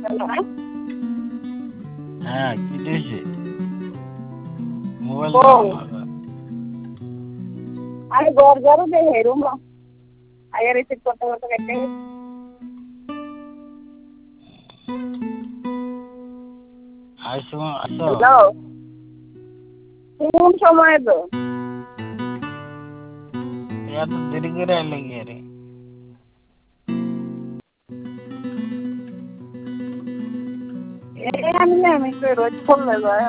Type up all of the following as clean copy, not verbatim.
হ্যাঁ, কি দিয়েছে মোবাইল বল আরে ঘর ঝাড়ু দে রুম আগে রিসিভ করতে করতে কেটে আইসো আসো হ্যালো কোন সময় তো এত দেরি করে আইলে গিয়ে রে আমি তো রোজ করলে যায়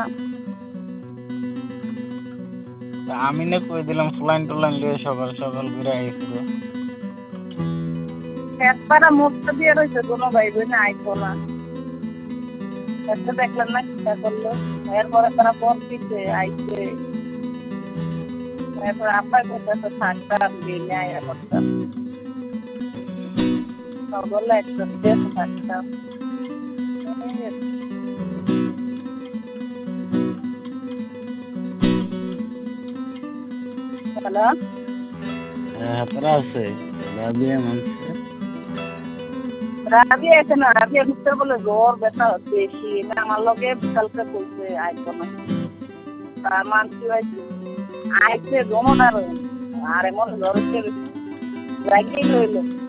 আমি না কই দিলাম ফ্লাইন টুলাইন লিয়ে সকাল সকাল ঘুরে আইছিল একবার মুখটা দিয়ে রয়েছে কোনো ভাই বোন আইতো না একটা দেখলেন না চিন্তা করলো এরপরে তারা পর দিচ্ছে আইছে এরপর আব্বার কথা তো থাকতাম দিনে আয়া করতাম বললে একদম দেশে থাকতাম হ্যালো হাতরা আছে রাবিয়া মানছে রাবিয়া আছে না রাবিয়া ভিতরে বলে জ্বর ব্যথা বেশি না আমার লগে বিকালকে বলছে আইতো না তার মানসি হয়েছে আইছে জমন আর এমন জ্বর হচ্ছে রাগিয়ে রইলো